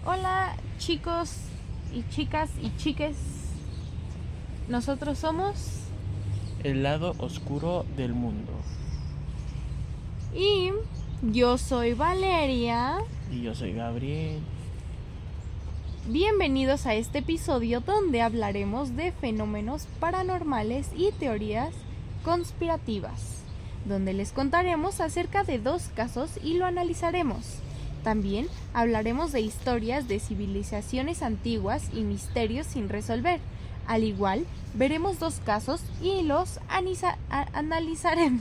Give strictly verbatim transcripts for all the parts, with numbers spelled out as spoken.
Hola chicos y chicas y chiques, nosotros somos El lado oscuro del mundo. y yo soy Valeria. Y yo soy Gabriel. Bienvenidos a este episodio donde hablaremos de fenómenos paranormales y teorías conspirativas, donde les contaremos acerca de dos casos y lo analizaremos. También hablaremos de historias de civilizaciones antiguas y misterios sin resolver. Al igual, veremos dos casos y los anisa- a- analizaremos.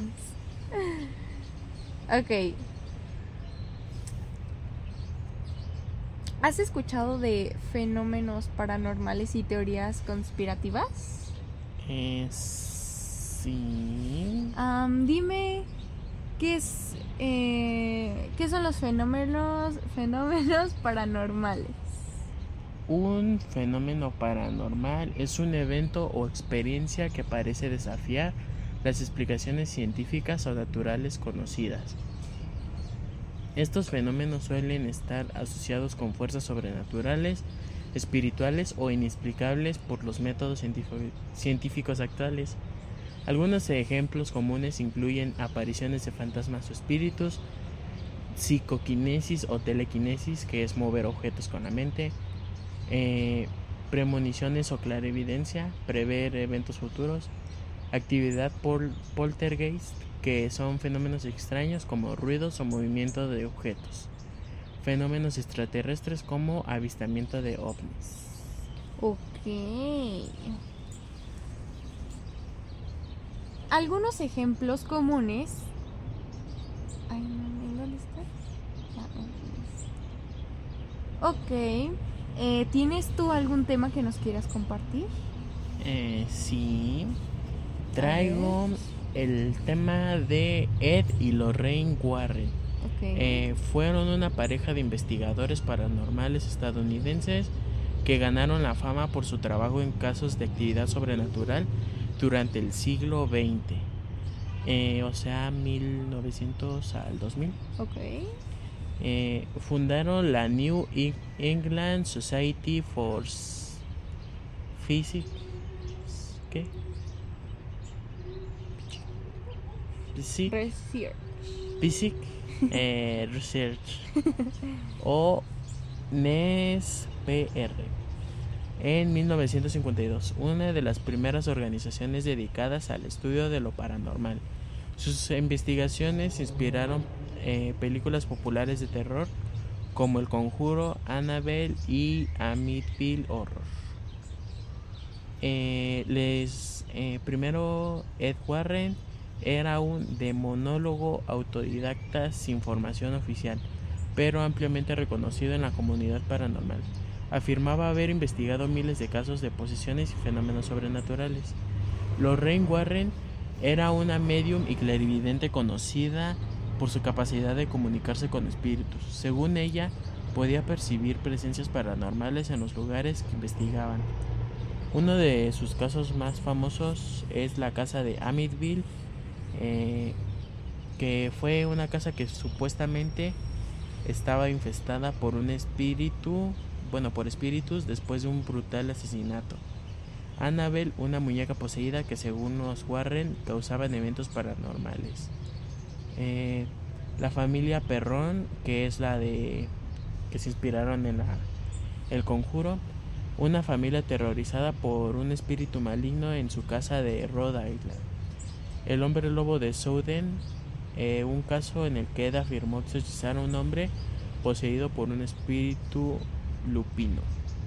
Ok. ¿Has escuchado de fenómenos paranormales y teorías conspirativas? Eh, sí. Um, dime, ¿qué es, eh, qué son los fenómenos, fenómenos paranormales? Un fenómeno paranormal es un evento o experiencia que parece desafiar las explicaciones científicas o naturales conocidas. Estos fenómenos suelen estar asociados con fuerzas sobrenaturales, espirituales o inexplicables por los métodos científicos actuales. Algunos ejemplos comunes incluyen apariciones de fantasmas o espíritus, psicoquinesis o telequinesis, que es mover objetos con la mente, eh, premoniciones o clarividencia, prever eventos futuros, actividad pol- poltergeist, que son fenómenos extraños como ruidos o movimiento de objetos, fenómenos extraterrestres como avistamiento de ovnis. Ok. Algunos ejemplos comunes. Ay, no, ¿en dónde está? Ah, ok. Eh, ¿Tienes tú algún tema que nos quieras compartir? Eh, sí, traigo el tema de Ed y Lorraine Warren. Okay. Eh, fueron una pareja de investigadores paranormales estadounidenses que ganaron la fama por su trabajo en casos de actividad sobrenatural durante el siglo veinte, eh, o sea, mil novecientos al dos mil. Okay. Eh, fundaron la New England Society for Physics. ¿Qué? Physics. Research. Physics eh, Research o N E S P R en mil novecientos cincuenta y dos, una de las primeras organizaciones dedicadas al estudio de lo paranormal. Sus investigaciones inspiraron eh, películas populares de terror como El Conjuro, Annabelle y Amityville Horror. Eh, les eh, primero Ed Warren era un demonólogo autodidacta sin formación oficial, pero ampliamente reconocido en la comunidad paranormal. Afirmaba haber investigado miles de casos de posesiones y fenómenos sobrenaturales. Lorraine Warren era una medium y clarividente conocida por su capacidad de comunicarse con espíritus. Según ella, podía percibir presencias paranormales en los lugares que investigaban. Uno de sus casos más famosos es la casa de Amityville, eh, que fue una casa que supuestamente estaba infestada por un espíritu, bueno, por espíritus después de un brutal asesinato. Annabelle, una muñeca poseída que según los Warren causaban eventos paranormales. Eh, la familia Perron, que es la de que se inspiraron en la, El Conjuro, una familia aterrorizada por un espíritu maligno en su casa de Rhode Island. El hombre lobo de Souden, eh, un caso en el que Ed afirmó exorcizar a un hombre poseído por un espíritu lupino.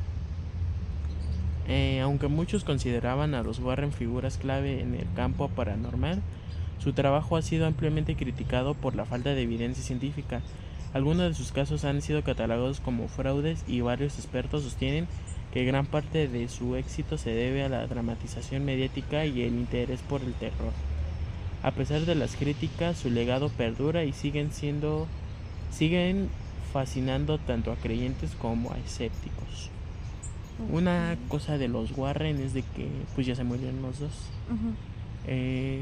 Eh, aunque muchos consideraban a los Warren figuras clave en el campo paranormal, su trabajo ha sido ampliamente criticado por la falta de evidencia científica. Algunos de sus casos han sido catalogados como fraudes y varios expertos sostienen que gran parte de su éxito se debe a la dramatización mediática y el interés por el terror. A pesar de las críticas, su legado perdura y siguen siendo siguen fascinando tanto a creyentes como a escépticos. Okay. Una cosa de los Warren es de que pues ya se murieron los dos. Uh-huh. Eh,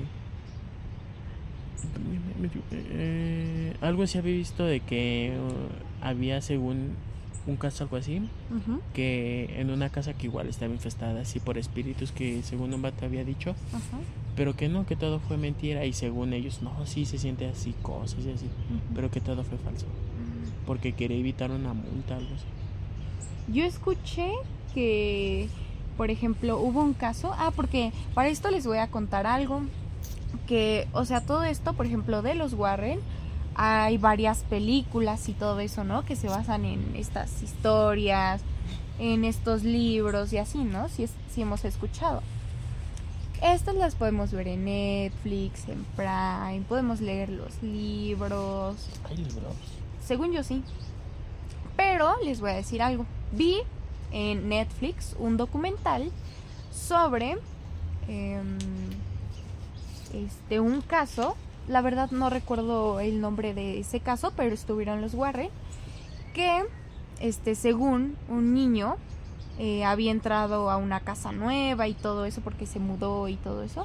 eh, algo se había visto de que uh, había según un caso algo así, uh-huh. que en una casa que igual estaba infestada así por espíritus que según un vato había dicho, uh-huh. pero que no, que todo fue mentira y según ellos, no, sí se siente así, cosas y así, uh-huh. pero que todo fue falso, uh-huh. porque quería evitar una multa, algo así. Yo escuché que, por ejemplo, hubo un caso, ah, porque para esto les voy a contar algo, que, o sea, todo esto, por ejemplo, de los Warren, hay varias películas y todo eso, ¿no? Que se basan en estas historias, en estos libros y así, ¿no? Si, es, si hemos escuchado. Estas las podemos ver en Netflix, en Prime, podemos leer los libros. ¿Hay libros? Según yo sí. Pero les voy a decir algo. Vi en Netflix un documental sobre eh, este, un caso. La verdad no recuerdo el nombre de ese caso, pero estuvieron los Warren, que este, según un niño eh, había entrado a una casa nueva y todo eso porque se mudó y todo eso,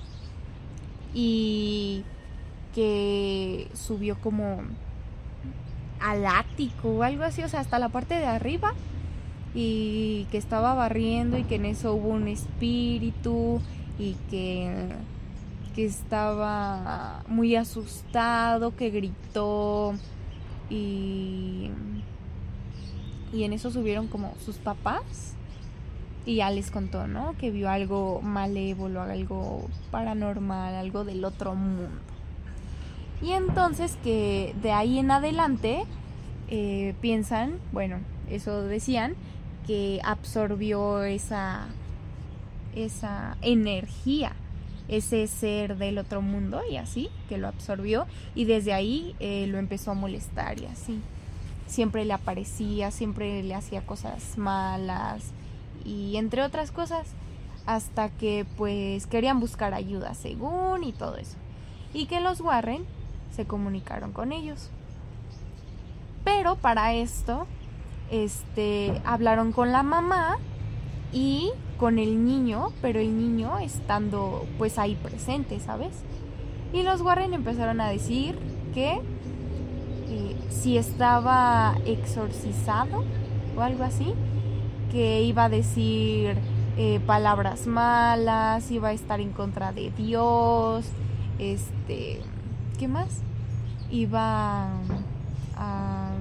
y que subió como al ático o algo así, o sea, hasta la parte de arriba, y que estaba barriendo y que en eso hubo un espíritu y que... que estaba muy asustado, que gritó y, y en eso subieron como sus papás y ya les contó, ¿no? Que vio algo malévolo, algo paranormal, algo del otro mundo. Y entonces que de ahí en adelante eh, piensan, bueno, eso decían, que absorbió esa, esa energía, ese ser del otro mundo y así, que lo absorbió y desde ahí eh, lo empezó a molestar y así. Siempre le aparecía, siempre le hacía cosas malas y entre otras cosas, hasta que pues querían buscar ayuda según y todo eso. Y que los Warren se comunicaron con ellos. Pero para esto, este, hablaron con la mamá y con el niño, pero el niño estando pues ahí presente, ¿sabes? Y los Warren empezaron a decir que eh, si estaba exorcizado o algo así, que iba a decir eh, palabras malas, iba a estar en contra de Dios, este, ¿qué más? Iba a,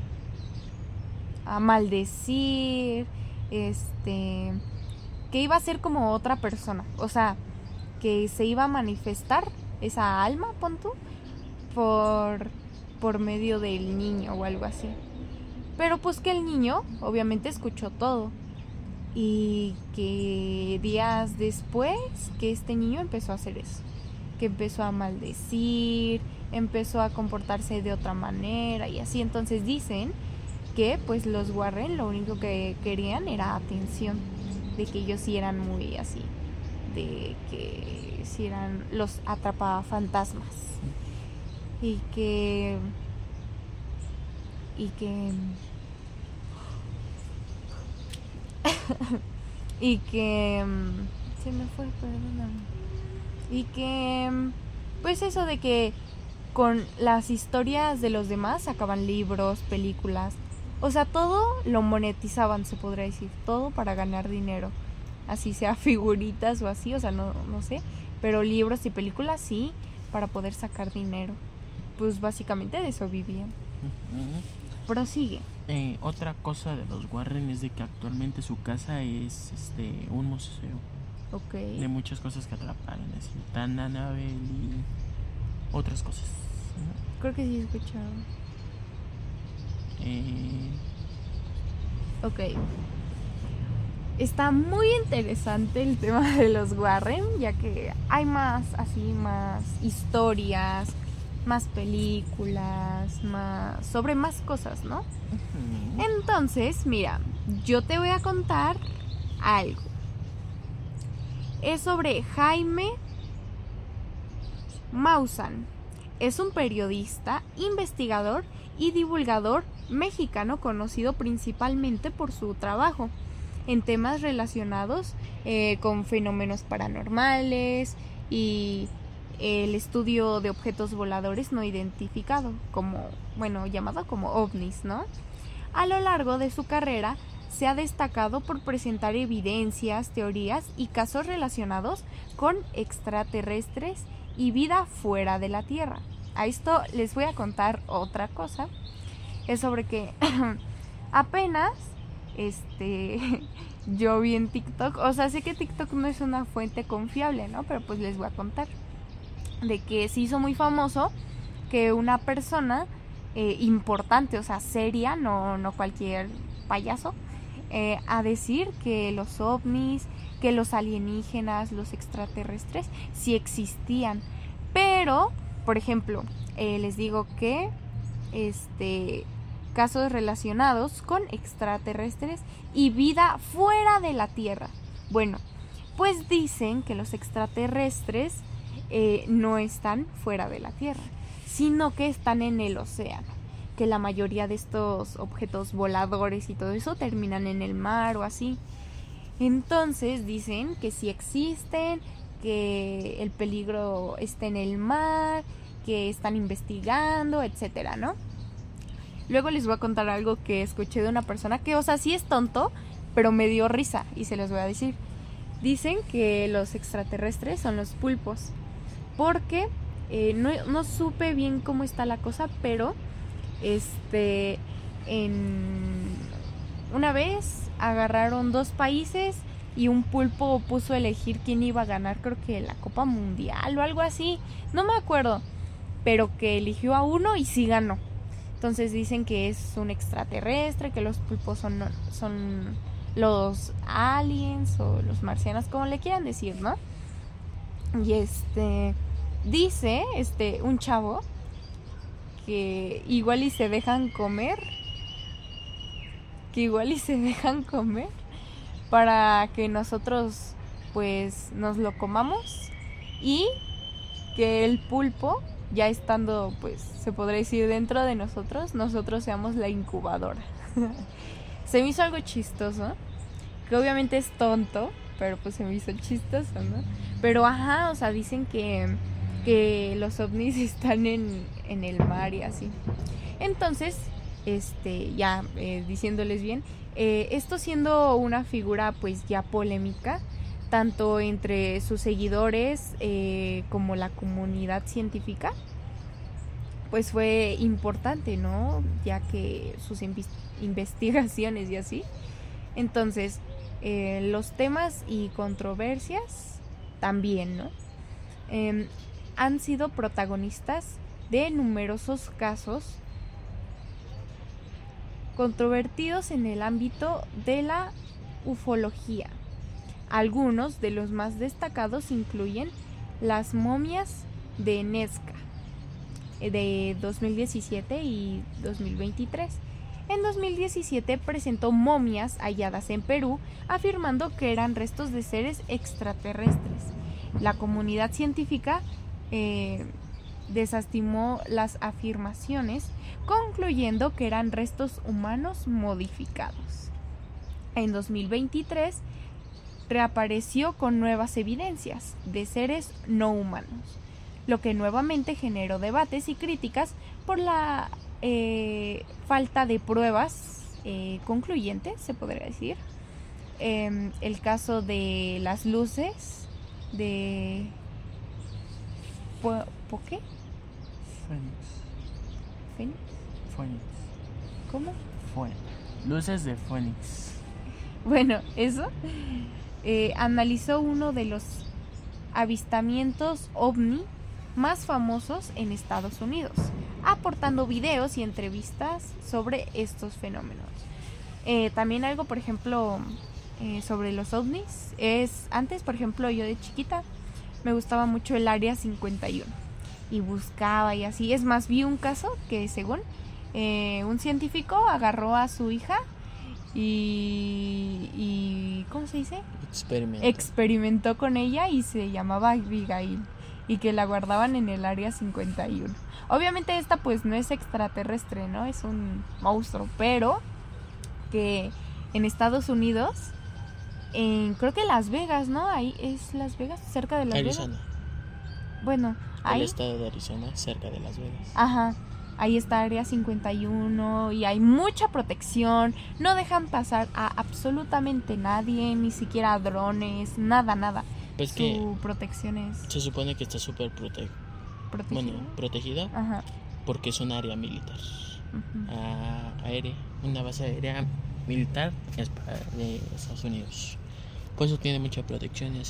a maldecir, este, que iba a ser como otra persona, o sea, que se iba a manifestar esa alma, pon tú, por, por medio del niño o algo así. Pero pues que el niño obviamente escuchó todo y que días después que este niño empezó a hacer eso, que empezó a maldecir, empezó a comportarse de otra manera y así. Entonces dicen que pues los Warren lo único que querían era atención, de que ellos sí eran muy así, de que sí eran los atrapafantasmas y que y que y que se me fue, perdóname, y que pues eso de que con las historias de los demás sacaban libros, películas, o sea, todo lo monetizaban, se podría decir, todo para ganar dinero, así sea figuritas o así, o sea, no, no sé, pero libros y películas sí, para poder sacar dinero. Pues básicamente de eso vivían. Uh-huh. Prosigue. Eh, otra cosa de los Warren es de que actualmente su casa es este un museo. Okay. De muchas cosas que atraparon, así, tan Annabelle y otras cosas. ¿No? Creo que sí he escuchado. Eh... Ok. Está muy interesante el tema de los Warren, ya que hay más, así, más historias, más películas, más sobre más cosas, ¿no? Uh-huh. Entonces, mira, yo te voy a contar algo. Es sobre Jaime Maussan. Es un periodista, investigador y divulgador mexicano conocido principalmente por su trabajo en temas relacionados eh, con fenómenos paranormales y el estudio de objetos voladores no identificados, como, bueno, llamado como ovnis, ¿no? A lo largo de su carrera se ha destacado por presentar evidencias, teorías y casos relacionados con extraterrestres y vida fuera de la Tierra. A esto les voy a contar otra cosa. Es sobre que apenas este yo vi en TikTok, o sea, sé que TikTok no es una fuente confiable, ¿no? Pero pues les voy a contar de que se hizo muy famoso que una persona eh, importante, o sea, seria, no, no cualquier payaso, eh, a decir que los ovnis, que los alienígenas, los extraterrestres sí existían. Pero, por ejemplo, eh, les digo que este casos relacionados con extraterrestres y vida fuera de la Tierra. Bueno, pues dicen que los extraterrestres eh, no están fuera de la Tierra, sino que están en el océano, que la mayoría de estos objetos voladores y todo eso terminan en el mar o así. Entonces dicen que sí existen, que el peligro está en el mar, que están investigando, etcétera, ¿no? Luego les voy a contar algo que escuché de una persona que, o sea, sí es tonto, pero me dio risa y se los voy a decir. Dicen que los extraterrestres son los pulpos, porque eh, no, no supe bien cómo está la cosa, pero este en una vez agarraron dos países y un pulpo puso a elegir quién iba a ganar, creo que la Copa Mundial o algo así, no me acuerdo, pero que eligió a uno y sí ganó. Entonces dicen que es un extraterrestre, que los pulpos son, son los aliens o los marcianos, como le quieran decir, ¿no? Y este dice este un chavo que igual y se dejan comer, que igual y se dejan comer para que nosotros pues nos lo comamos, y que el pulpo, ya estando pues se podría decir dentro de nosotros, nosotros seamos la incubadora. Se me hizo algo chistoso, que obviamente es tonto, pero pues se me hizo chistoso, ¿no? Pero ajá, o sea, dicen que, que los ovnis están en, en el mar y así. Entonces, este, ya eh, diciéndoles bien, eh, esto siendo una figura pues ya polémica, tanto entre sus seguidores eh, como la comunidad científica, pues fue importante, ¿no? Ya que sus inv- investigaciones y así. Entonces, eh, los temas y controversias también, ¿no? Eh, han sido protagonistas de numerosos casos controvertidos en el ámbito de la ufología. Algunos de los más destacados incluyen las momias de Nazca de dos mil diecisiete y dos mil veintitrés. En dos mil diecisiete presentó momias halladas en Perú, afirmando que eran restos de seres extraterrestres. La comunidad científica eh, desestimó las afirmaciones, concluyendo que eran restos humanos modificados. En dos mil veintitrés reapareció con nuevas evidencias de seres no humanos, lo que nuevamente generó debates y críticas por la eh, falta de pruebas eh, concluyentes, se podría decir. Eh, el caso de las luces de... ¿Po, ¿po qué? Fénix. ¿Fénix? Fénix. ¿Cómo? Fénix. Luces de Fénix. Bueno, eso. Eh, analizó uno de los avistamientos ovni más famosos en Estados Unidos, aportando videos y entrevistas sobre estos fenómenos. Eh, también algo, por ejemplo, eh, sobre los ovnis, es antes, por ejemplo, yo de chiquita me gustaba mucho el Área cincuenta y uno y buscaba y así. Es más, vi un caso que según eh, un científico agarró a su hija y, y ¿cómo se dice? Experimentó. Experimentó con ella y se llamaba Abigail, y que la guardaban en el Área cincuenta y uno. Obviamente esta pues no es extraterrestre, ¿no? Es un monstruo, pero que en Estados Unidos, en, creo que Las Vegas, ¿no? Ahí es Las Vegas, cerca de Las Arizona. Vegas. Bueno, ahí. El estado de Arizona, cerca de Las Vegas. Ajá. ahí está Área cincuenta y uno y hay mucha protección, no dejan pasar a absolutamente nadie, ni siquiera drones, nada, nada. Pues Su que protección es se supone que está súper prote protegida. bueno, protegida Ajá. porque es un área militar. Ujú. A- aérea, una base aérea militar es para- de Estados Unidos. Por eso tiene mucha protección y así.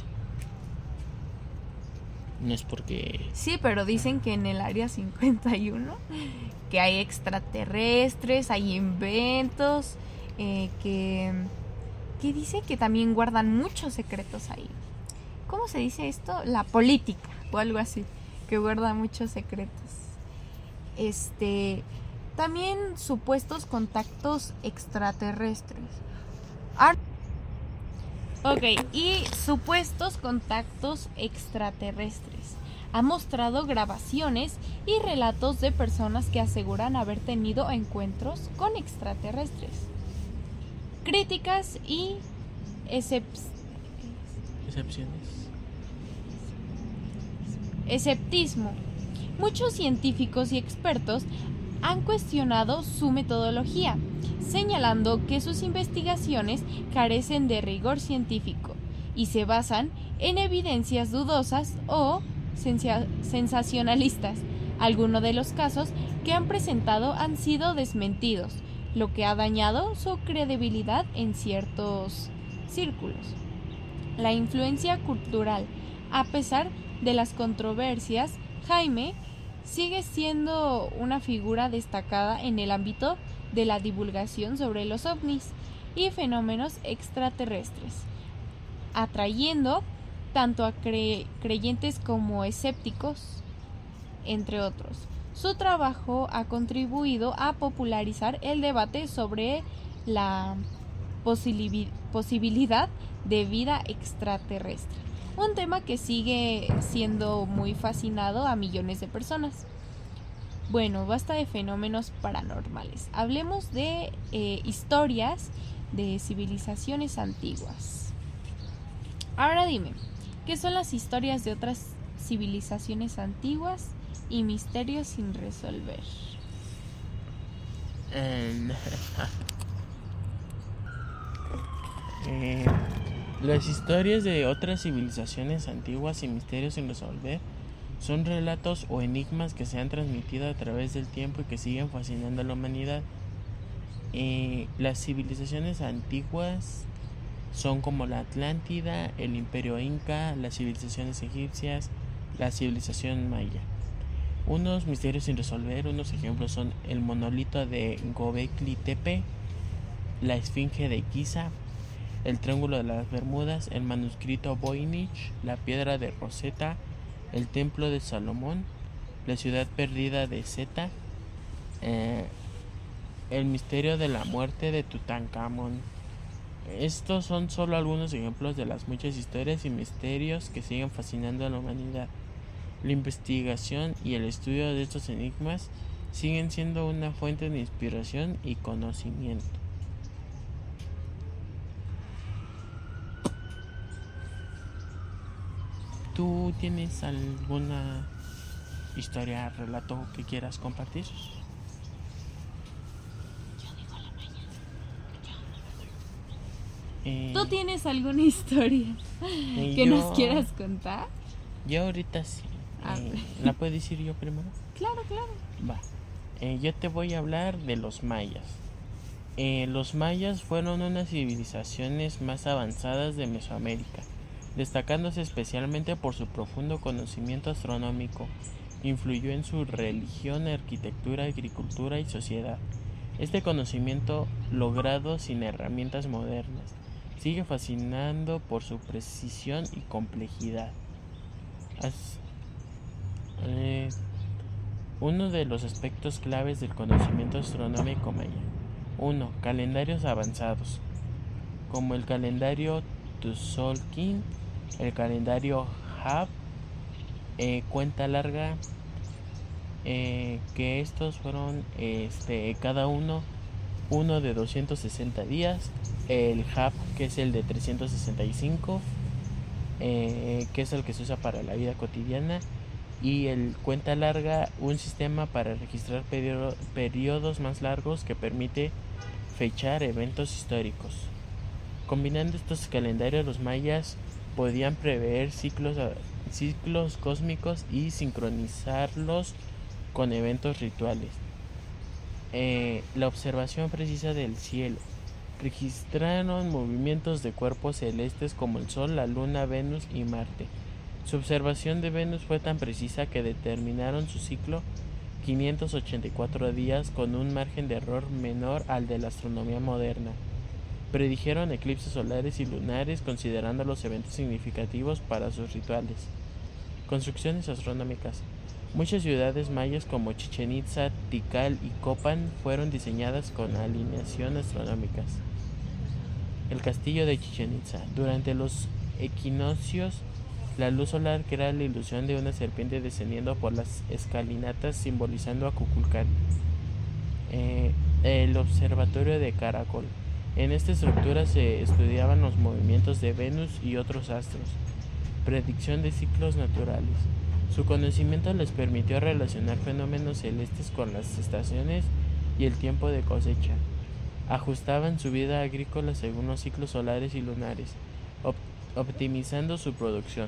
No es porque... Sí, pero dicen que en el Área cincuenta y uno que hay extraterrestres, hay inventos, eh, que, que dicen que también guardan muchos secretos ahí. ¿Cómo se dice esto? La política o algo así, que guarda muchos secretos. Este, también supuestos contactos extraterrestres. Ar- Ok, y supuestos contactos extraterrestres. Ha mostrado grabaciones y relatos de personas que aseguran haber tenido encuentros con extraterrestres. Críticas y excep- Excepciones. escepticismo. Muchos científicos y expertos han cuestionado su metodología, señalando que sus investigaciones carecen de rigor científico y se basan en evidencias dudosas o sensa- sensacionalistas. Algunos de los casos que han presentado han sido desmentidos, lo que ha dañado su credibilidad en ciertos círculos. La influencia cultural. A pesar de las controversias, Jaime sigue siendo una figura destacada en el ámbito de la divulgación sobre los ovnis y fenómenos extraterrestres, atrayendo tanto a cre- creyentes como escépticos, entre otros. Su trabajo ha contribuido a popularizar el debate sobre la posibi- posibilidad de vida extraterrestre, un tema que sigue siendo muy fascinado a millones de personas. Bueno, basta de fenómenos paranormales. Hablemos de eh, historias de civilizaciones antiguas. Ahora dime, ¿qué son las historias de otras civilizaciones antiguas y misterios sin resolver? En- eh, las historias de otras civilizaciones antiguas y misterios sin resolver son relatos o enigmas que se han transmitido a través del tiempo y que siguen fascinando a la humanidad. Eh, las civilizaciones antiguas son como la Atlántida, el Imperio Inca, las civilizaciones egipcias, la civilización maya. Unos misterios sin resolver, unos ejemplos son el monolito de Gobekli Tepe, la esfinge de Giza, el triángulo de las Bermudas, el manuscrito Voynich, la piedra de Rosetta, el templo de Salomón, la ciudad perdida de Zeta, eh, el misterio de la muerte de Tutankamón. Estos son solo algunos ejemplos de las muchas historias y misterios que siguen fascinando a la humanidad. La investigación y el estudio de estos enigmas siguen siendo una fuente de inspiración y conocimiento. ¿Tú tienes alguna historia, relato que quieras compartir? Eh, ¿Tú tienes alguna historia eh, que yo, nos quieras contar? Yo ahorita sí. Ah. Eh, ¿La puedo decir yo primero? Claro, claro. Va. Eh, yo te voy a hablar de los mayas. Eh, los mayas fueron unas civilizaciones más avanzadas de Mesoamérica, destacándose especialmente por su profundo conocimiento astronómico. Influyó en su religión, arquitectura, agricultura y sociedad. Este conocimiento, logrado sin herramientas modernas, sigue fascinando por su precisión y complejidad. As- eh, uno de los aspectos claves del conocimiento astronómico maya. uno. Calendarios avanzados, como el calendario Tzolk'in, el calendario Hab, eh, cuenta larga, eh, que estos fueron este, cada uno uno de doscientos sesenta días, el Hab, que es el de trescientos sesenta y cinco, eh, que es el que se usa para la vida cotidiana, y el cuenta larga, un sistema para registrar periodo, periodos más largos que permite fechar eventos históricos. Combinando estos calendarios, los mayas podían prever ciclos, ciclos cósmicos y sincronizarlos con eventos rituales. Eh, la observación precisa del cielo. Registraron movimientos de cuerpos celestes como el Sol, la Luna, Venus y Marte. Su observación de Venus fue tan precisa que determinaron su ciclo quinientos ochenta y cuatro días con un margen de error menor al de la astronomía moderna. Predijeron eclipses solares y lunares considerando los eventos significativos para sus rituales. Construcciones astronómicas. Muchas ciudades mayas como Chichén Itzá, Tikal y Copan fueron diseñadas con alineación astronómicas. El castillo de Chichén Itzá. Durante los equinoccios, la luz solar crea la ilusión de una serpiente descendiendo por las escalinatas simbolizando a Kukulcán. Eh, el observatorio de Caracol. En esta estructura se estudiaban los movimientos de Venus y otros astros. Predicción de ciclos naturales. Su conocimiento les permitió relacionar fenómenos celestes con las estaciones y el tiempo de cosecha. Ajustaban su vida agrícola según los ciclos solares y lunares, op- optimizando su producción.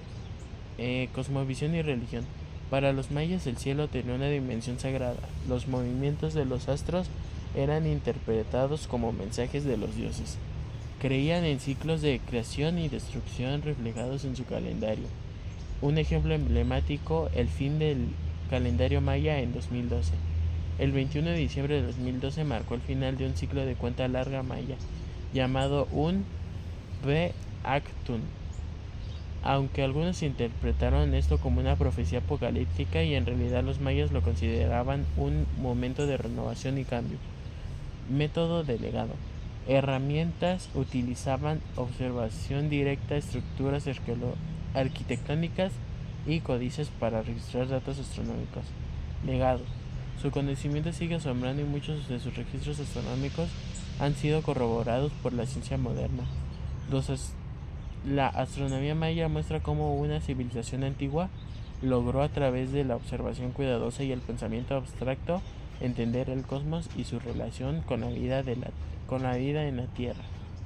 Eh, cosmovisión y religión. Para los mayas el cielo tenía una dimensión sagrada. Los movimientos de los astros eran interpretados como mensajes de los dioses. Creían en ciclos de creación y destrucción reflejados en su calendario. Un ejemplo emblemático, el fin del calendario maya en dos mil doce. El veintiuno de diciembre de dos mil doce marcó el final de un ciclo de cuenta larga maya, llamado un Be-Aktun. Aunque algunos interpretaron esto como una profecía apocalíptica y en realidad los mayas lo consideraban un momento de renovación y cambio. Método delegado. Herramientas utilizaban observación directa, estructuras arquitectónicas y códices para registrar datos astronómicos. Legado. Su conocimiento sigue asombrando y muchos de sus registros astronómicos han sido corroborados por la ciencia moderna. Los ast- la astronomía maya muestra cómo una civilización antigua logró a través de la observación cuidadosa y el pensamiento abstracto entender el cosmos y su relación con la vida, de la, con la vida en la Tierra.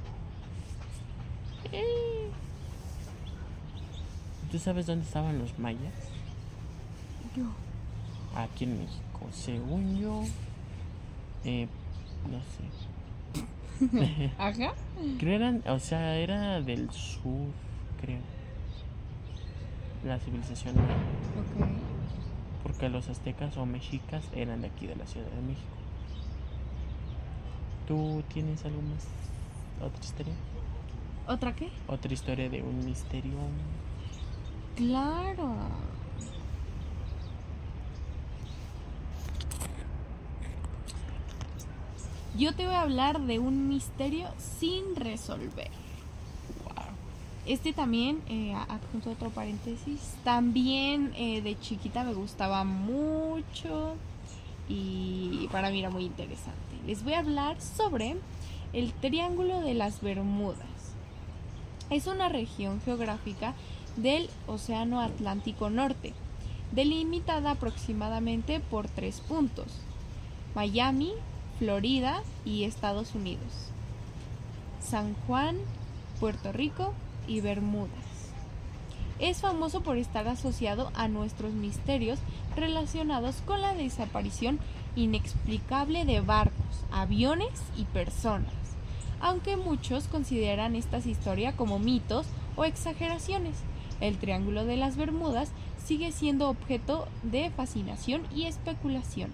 ¿Tú sabes dónde estaban los mayas? Yo. Aquí en México. Según yo, eh, no sé. Ajá. Creo eran, o sea, era del sur, creo. La civilización maya. Ok. Porque los aztecas o mexicas eran de aquí de la Ciudad de México. ¿Tú tienes algo más? ¿Otra historia? ¿Otra qué? ¿Otra historia de un misterio? Claro. Yo te voy a hablar de un misterio sin resolver. Wow. Este también, eh, adjunto otro paréntesis, también eh, de chiquita me gustaba mucho y para mí era muy interesante. Les voy a hablar sobre el Triángulo de las Bermudas. Es una región geográfica del Océano Atlántico Norte, delimitada aproximadamente por tres puntos: Miami, Florida y Estados Unidos, San Juan, Puerto Rico y Bermudas. Es famoso por estar asociado a nuestros misterios relacionados con la desaparición inexplicable de barcos, aviones y personas, aunque muchos consideran estas historias como mitos o exageraciones. El Triángulo de las Bermudas sigue siendo objeto de fascinación y especulación.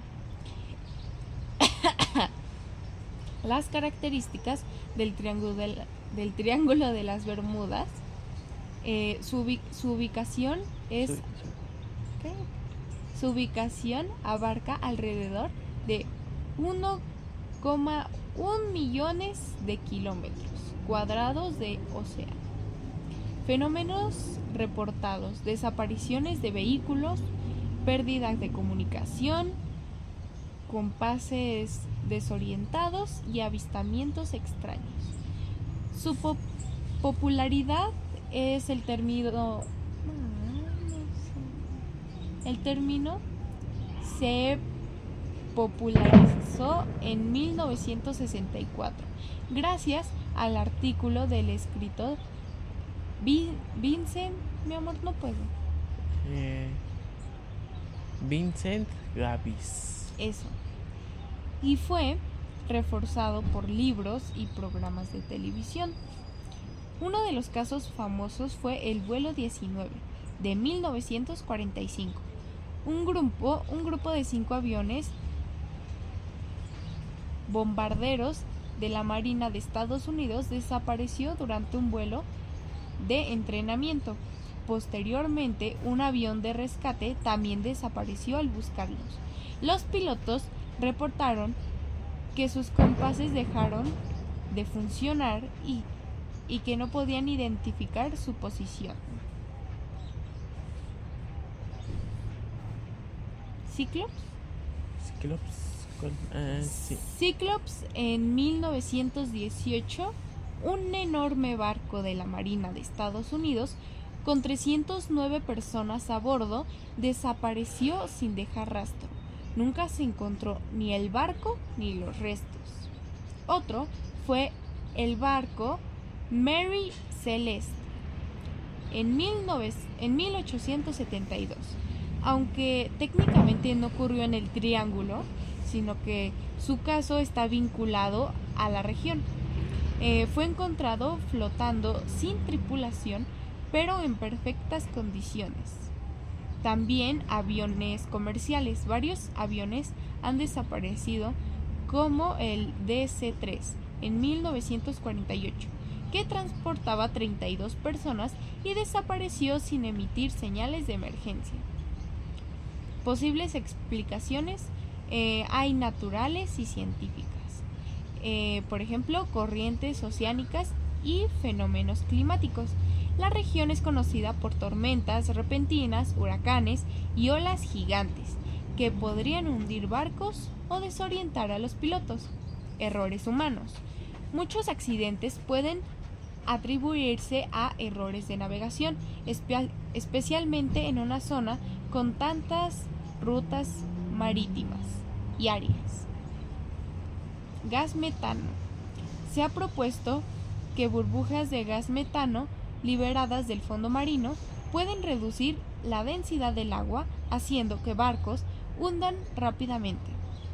Las características del Triángulo de, la, del triángulo de las Bermudas, eh, su, ubi, su ubicación es... Sí, sí. ¿qué? Su ubicación abarca alrededor de uno coma uno millones de kilómetros cuadrados de océano. Fenómenos reportados: desapariciones de vehículos, pérdidas de comunicación, compases desorientados y avistamientos extraños. Su po- popularidad es el término El término se popularizó en mil novecientos sesenta y cuatro gracias al artículo del escritor Vin- Vincent, mi amor, no puedo. Eh, Vincent Gavis. Eso. Y fue reforzado por libros y programas de televisión. Uno de los casos famosos fue el vuelo diecinueve de mil novecientos cuarenta y cinco. Un grupo, un grupo de cinco aviones bombarderos de la Marina de Estados Unidos desapareció durante un vuelo de entrenamiento. Posteriormente, un avión de rescate también desapareció al buscarlos. Los pilotos reportaron que sus compases dejaron de funcionar y, y que no podían identificar su posición. ¿Cíclops? Ciclops. Uh, sí. Cíclops en mil novecientos dieciocho, un enorme barco de la Marina de Estados Unidos con trescientas nueve personas a bordo desapareció sin dejar rastro. Nunca se encontró ni el barco ni los restos. Otro fue el barco Mary Celeste en, en mil ochocientos setenta y dos, aunque técnicamente no ocurrió en el Triángulo, sino que su caso está vinculado a la región. Eh, fue encontrado flotando sin tripulación, pero en perfectas condiciones. También aviones comerciales. Varios aviones han desaparecido, como el D C tres en mil novecientos cuarenta y ocho, que transportaba treinta y dos personas y desapareció sin emitir señales de emergencia. Posibles explicaciones eh, hay naturales y científicas. Eh, por ejemplo, corrientes oceánicas y fenómenos climáticos. La región es conocida por tormentas repentinas, huracanes y olas gigantes que podrían hundir barcos o desorientar a los pilotos. Errores humanos. Muchos accidentes pueden atribuirse a errores de navegación, espe- especialmente en una zona con tantas rutas marítimas y áreas. Gas metano. Se ha propuesto que burbujas de gas metano liberadas del fondo marino pueden reducir la densidad del agua, haciendo que barcos hundan rápidamente.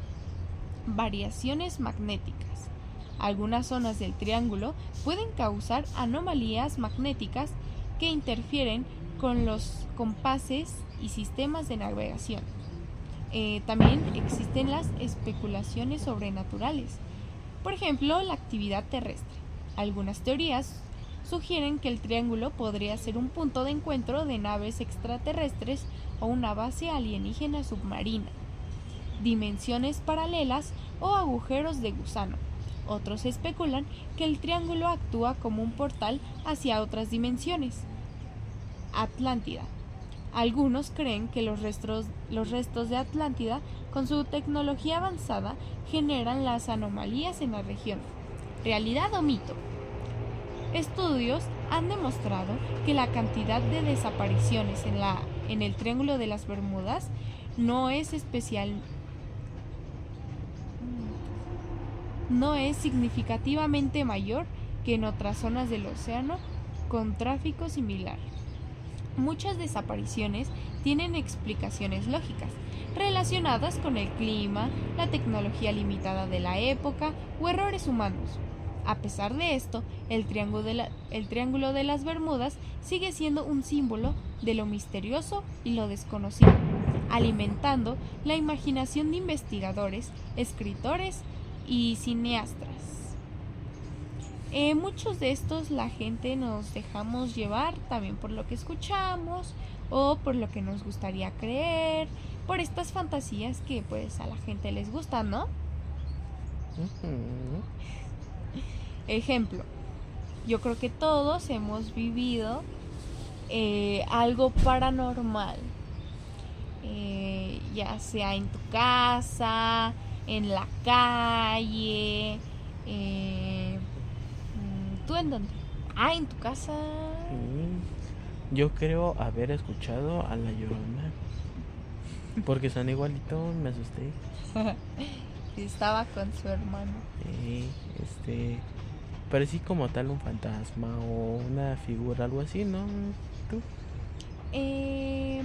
Variaciones magnéticas. Algunas zonas del triángulo pueden causar anomalías magnéticas que interfieren con los compases y sistemas de navegación. Eh, también existen las especulaciones sobrenaturales. Por ejemplo, la actividad terrestre. Algunas teorías sugieren que el triángulo podría ser un punto de encuentro de naves extraterrestres o una base alienígena submarina, dimensiones paralelas o agujeros de gusano. Otros especulan que el triángulo actúa como un portal hacia otras dimensiones. Atlántida. Algunos creen que los restos, los restos de Atlántida, con su tecnología avanzada, generan las anomalías en la región. ¿Realidad o mito? Estudios han demostrado que la cantidad de desapariciones en, la, en el Triángulo de las Bermudas no es especial, no es significativamente mayor que en otras zonas del océano con tráfico similar. Muchas desapariciones tienen explicaciones lógicas, relacionadas con el clima, la tecnología limitada de la época o errores humanos. A pesar de esto, el triángulo de, la, el triángulo de las Bermudas sigue siendo un símbolo de lo misterioso y lo desconocido, alimentando la imaginación de investigadores, escritores y cineastas. Eh, muchos de estos la gente nos dejamos llevar también por lo que escuchamos o por lo que nos gustaría creer, por estas fantasías que pues a la gente les gustan, ¿no? Uh-huh. Ejemplo, yo creo que todos hemos vivido eh, algo paranormal, eh, ya sea en tu casa, en la calle, eh, ¿tú en dónde? Ah, en tu casa. Sí. Yo creo haber escuchado a La Llorona. Porque son igualitos, me asusté. Estaba con su hermano. Eh, este, parecí como tal un fantasma o una figura, algo así, ¿no? ¿Tú? Eh...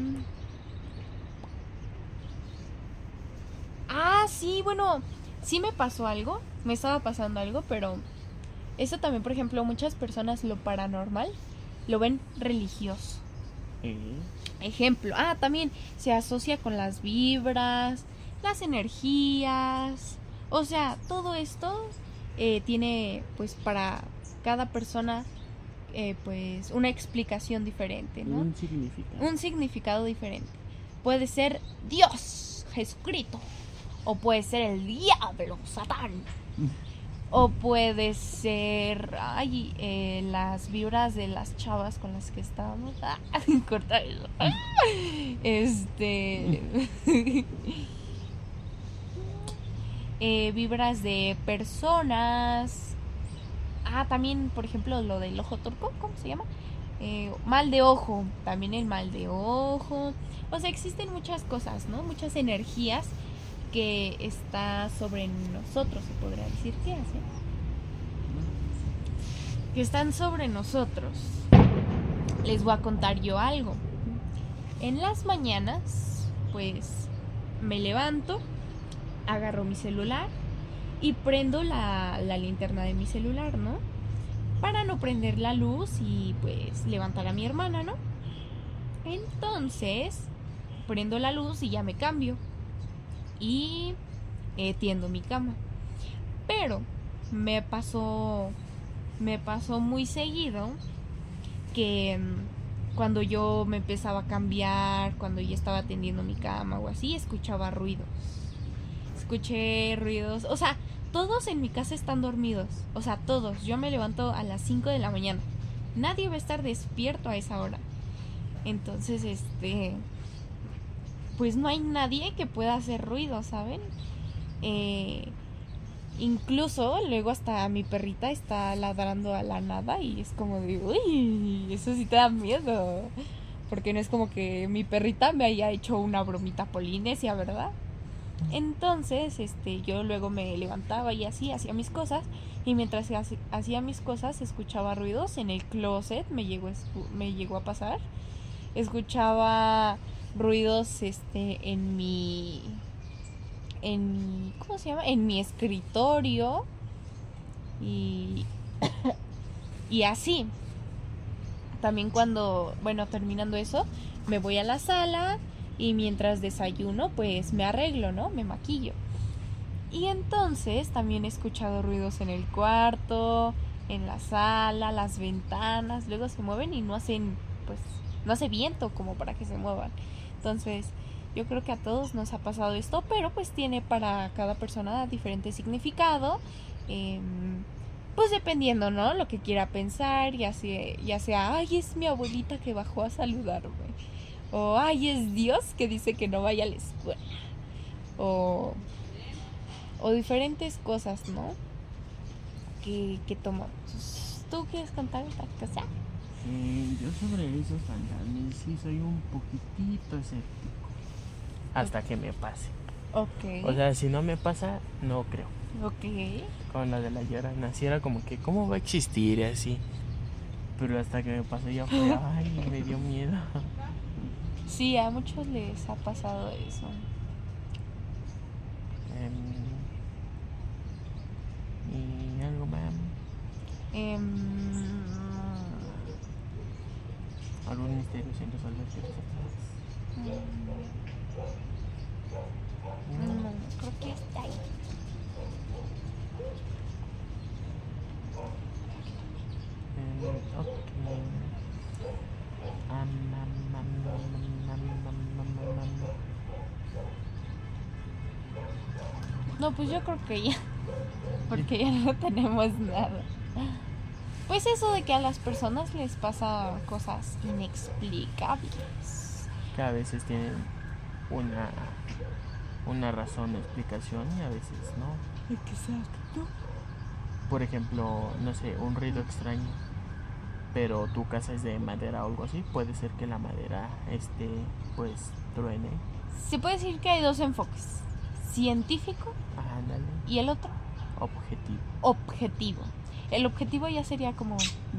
Ah, sí, bueno, sí me pasó algo, me estaba pasando algo, pero eso también, por ejemplo, muchas personas lo paranormal lo ven religioso. Eh, Ejemplo, ah, también se asocia con las vibras, las energías, o sea, todo esto eh, tiene, pues, para cada persona, eh, pues, una explicación diferente, ¿no? un significado. Un significado diferente. Puede ser Dios, Jesucristo, o puede ser el diablo, Satán. O puede ser, ay, eh, las vibras de las chavas con las que estábamos. Ah, corta eso. Este. eh, vibras de personas. Ah, también, por ejemplo, lo del ojo turco, ¿cómo se llama? Eh, mal de ojo, también el mal de ojo. O sea, existen muchas cosas, ¿no? Muchas energías que está sobre nosotros, se podría decir. ¿Qué hace? Que están sobre nosotros. Les voy a contar yo algo. En las mañanas, pues, me levanto, agarro mi celular y prendo la, la linterna de mi celular, ¿no? Para no prender la luz y, pues, levantar a mi hermana, ¿no? Entonces, prendo la luz y ya me cambio. Y eh, tiendo mi cama. Pero me pasó me pasó muy seguido que um, cuando yo me empezaba a cambiar, cuando yo estaba tendiendo mi cama o así, escuchaba ruidos. Escuché ruidos, o sea, todos en mi casa están dormidos, o sea, todos. Yo me levanto a las cinco de la mañana. Nadie va a estar despierto a esa hora. Entonces, este... pues no hay nadie que pueda hacer ruido, ¿saben? Eh, incluso luego hasta mi perrita está ladrando a la nada y es como de, uy, eso sí te da miedo. Porque no es como que mi perrita me haya hecho una bromita polinesia, ¿verdad? Entonces, este, yo luego me levantaba y así, hacía mis cosas. Y mientras hacía mis cosas, escuchaba ruidos en el closet, me llegó, me llegó a pasar. Escuchaba ruidos este en mi en ¿cómo se llama? En mi escritorio y y así. También cuando, bueno, terminando eso, me voy a la sala y mientras desayuno, pues me arreglo, ¿no? Me maquillo. Y entonces también he escuchado ruidos en el cuarto, en la sala, las ventanas, luego se mueven y no hacen, pues, no hace viento como para que se muevan. Entonces, yo creo que a todos nos ha pasado esto, pero pues tiene para cada persona diferente significado. Eh, pues dependiendo, ¿no? Lo que quiera pensar, ya sea, ya sea, ay, es mi abuelita que bajó a saludarme. O, ay, es Dios que dice que no vaya a la escuela. O, o diferentes cosas, ¿no? Que, que tomamos. ¿Tú quieres contar otra cosa? Eh, yo sobre esos fantasmas sí soy un poquitito escéptico. Hasta que me pase. Ok. O sea, si no me pasa, no creo. Ok. Con la de la Llorona, así era como que, ¿cómo va a existir y así? Pero hasta que me pasó ya fue, ay, me dio miedo. Sí, a muchos les ha pasado eso. Um, y algo más. Um, ¿Algún misterio sin resolver que sepas? No, no, creo que está ahí. Um, ok. Um, um, um, um, um, um, um, um. No, pues yo creo que ya. Porque ya no tenemos nada. Pues eso de que a las personas les pasa cosas inexplicables. Que a veces tienen una, una razón, explicación y a veces no. Exacto. Por ejemplo, no sé, un ruido extraño. pero tu casa es de madera o algo así, puede ser que la madera este pues truene. Se puede decir que hay dos enfoques, científico Ándale. y el otro Objetivo. objetivo. El objetivo ya sería como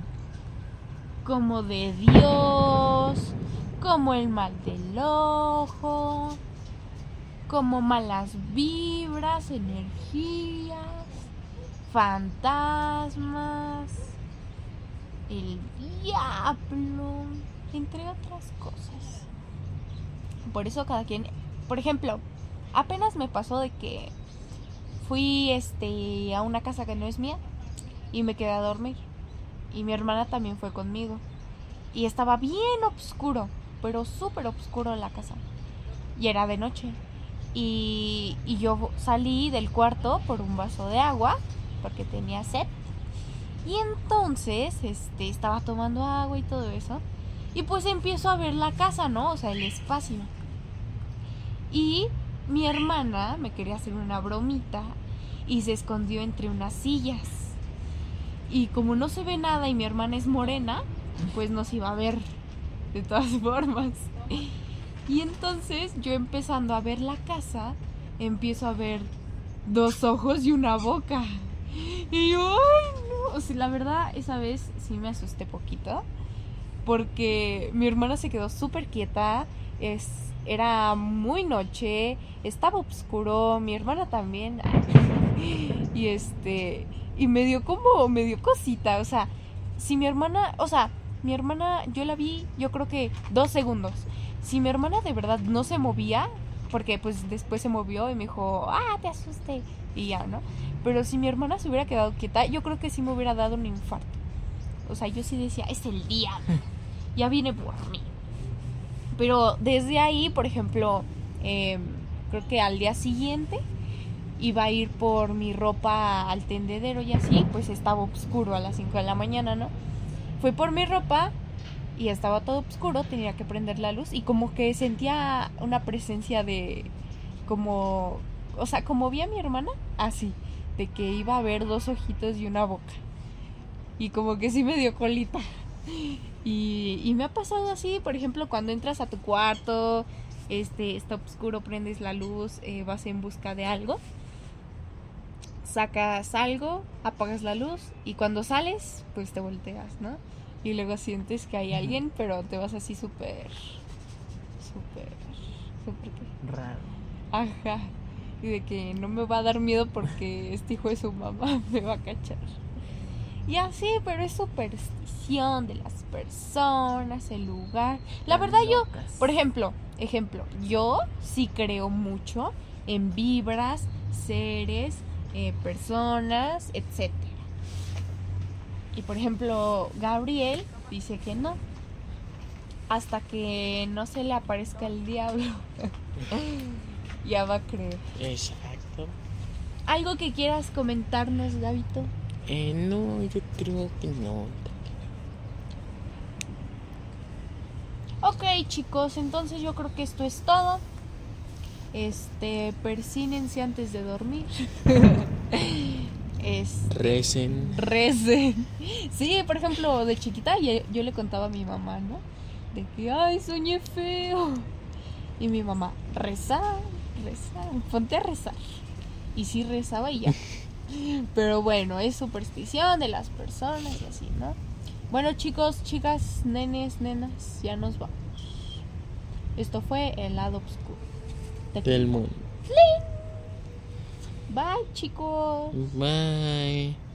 como de Dios, como el mal del ojo, como malas vibras, energías, fantasmas, el diablo, entre otras cosas. Por eso cada quien, por ejemplo, apenas me pasó de que fui este a una casa que no es mía y me quedé a dormir. Y mi hermana también fue conmigo. Y estaba bien oscuro, pero súper oscuro la casa. Y era de noche. Y, y yo salí del cuarto por un vaso de agua, porque tenía sed. Y entonces este, estaba tomando agua y todo eso. Y pues empiezo a ver la casa, ¿no? O sea, el espacio. Y mi hermana me quería hacer una bromita y se escondió entre unas sillas. Y como no se ve nada y mi hermana es morena, pues nos iba a ver de todas formas. Y entonces yo empezando a ver la casa, empiezo a ver dos ojos y una boca. Y yo, ay, no. O sea, la verdad, esa vez sí me asusté poquito. Porque mi hermana se quedó súper quieta. Es, era muy noche, estaba oscuro, mi hermana también. Y este... Y me dio como, me dio cosita, o sea, si mi hermana, o sea, mi hermana, yo la vi, yo creo que dos segundos. Si mi hermana de verdad no se movía, porque pues después se movió y me dijo, ah, te asusté, y ya, ¿no? Pero si mi hermana se hubiera quedado quieta, yo creo que sí me hubiera dado un infarto. O sea, yo sí decía, es el diablo, ya viene por mí. Pero desde ahí, por ejemplo, eh, creo que al día siguiente iba a ir por mi ropa al tendedero y así, pues estaba oscuro a las cinco de la mañana, ¿no? Fui por mi ropa y estaba todo oscuro, tenía que prender la luz y como que sentía una presencia de, como, o sea, como vi a mi hermana, así, de que iba a haber dos ojitos y una boca. Y como que sí me dio colita. Y, y me ha pasado así, por ejemplo, cuando entras a tu cuarto, este, está oscuro, prendes la luz, eh, vas en busca de algo. Sacas algo, apagas la luz y cuando sales, pues te volteas, ¿no? Y luego sientes que hay alguien, pero te vas así súper, súper, súper ¿qué? Raro. Ajá. Y de que no me va a dar miedo porque este hijo de su mamá me va a cachar. Y así, pero es superstición de las personas, el lugar. La verdad yo, por ejemplo, ejemplo, yo sí creo mucho en vibras, seres, Eh, personas, etcétera. Y por ejemplo, Gabriel dice que no, hasta que no se le aparezca el diablo. Ya va a creer. Exacto. ¿Algo que quieras comentarnos, Gabito? Eh, no, yo creo que no. Ok, chicos, entonces yo creo que esto es todo. Este, persínense antes de dormir. Es Recen. Recen. Sí, por ejemplo, de chiquita yo, yo le contaba a mi mamá, ¿no? De que, ay, soñé feo. Y mi mamá, rezar, rezar, ponte a rezar. Y sí rezaba y ya. Pero bueno, es superstición de las personas y así, ¿no? Bueno, chicos, chicas, nenes, nenas, ya nos vamos. Esto fue El Lado Oscuro Del mundo. Bye, chicos. Bye.